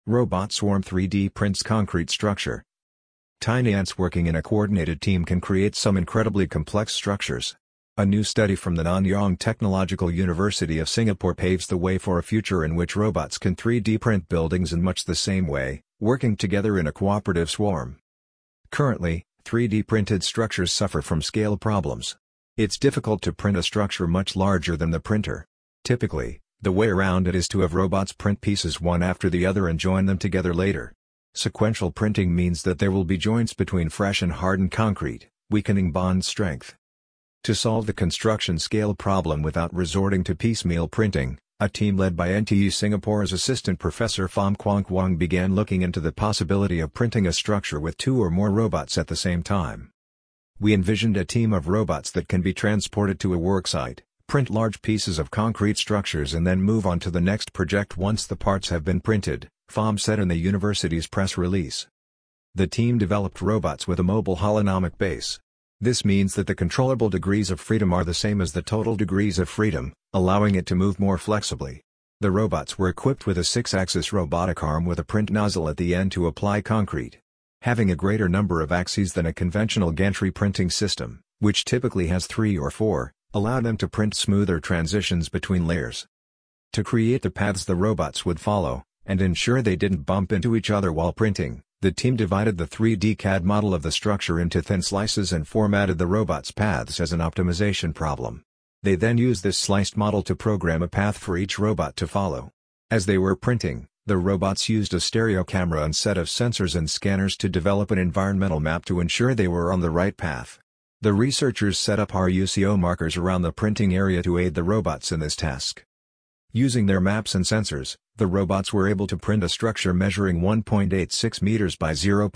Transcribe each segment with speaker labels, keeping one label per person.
Speaker 1: Robot Swarm 3D prints concrete structure. Tiny ants working in a coordinated team can create some incredibly complex structures. A new study from the Nanyang Technological University of Singapore paves the way for a future in which robots can 3D print buildings in much the same way, working together in a cooperative swarm. Currently, 3D printed structures suffer from scale problems. It's difficult to print a structure much larger than the printer. Typically, the way around it is to have robots print pieces one after the other and join them together later. Sequential printing means that there will be joints between fresh and hardened concrete, weakening bond strength. To solve the construction scale problem without resorting to piecemeal printing, a team led by NTU Singapore's assistant professor Pham Quang Wong began looking into the possibility of printing a structure with 2 or more robots at the same time. We envisioned a team of robots that can be transported to a worksite, print large pieces of concrete structures and then move on to the next project once the parts have been printed, Pham said in the university's press release. The team developed robots with a mobile holonomic base. This means that the controllable degrees of freedom are the same as the total degrees of freedom, allowing it to move more flexibly. The robots were equipped with a 6-axis robotic arm with a print nozzle at the end to apply concrete. Having a greater number of axes than a conventional gantry printing system, which typically has 3 or 4, allowed them to print smoother transitions between layers. To create the paths the robots would follow, and ensure they didn't bump into each other while printing, the team divided the 3D CAD model of the structure into thin slices and formatted the robot's paths as an optimization problem. They then used this sliced model to program a path for each robot to follow. As they were printing, the robots used a stereo camera and set of sensors and scanners to develop an environmental map to ensure they were on the right path. The researchers set up RUCO markers around the printing area to aid the robots in this task. Using their maps and sensors, the robots were able to print a structure measuring 1.86 meters by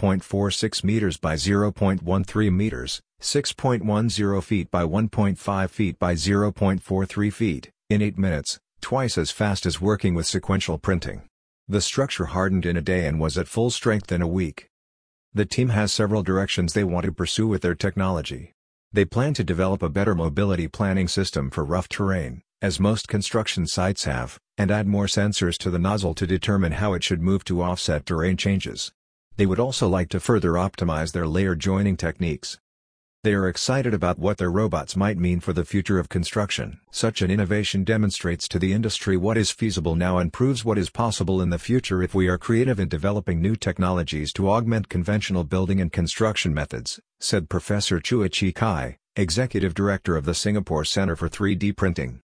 Speaker 1: 0.46 meters by 0.13 meters, 6.10 feet by 1.5 feet by 0.43 feet, in 8 minutes, twice as fast as working with sequential printing. The structure hardened in a day and was at full strength in a week. The team has several directions they want to pursue with their technology. They plan to develop a better mobility planning system for rough terrain, as most construction sites have, and add more sensors to the nozzle to determine how it should move to offset terrain changes. They would also like to further optimize their layer joining techniques. They are excited about what their robots might mean for the future of construction. Such an innovation demonstrates to the industry what is feasible now and proves what is possible in the future if we are creative in developing new technologies to augment conventional building and construction methods, said Professor Chua Chi Kai, Executive Director of the Singapore Centre for 3D Printing.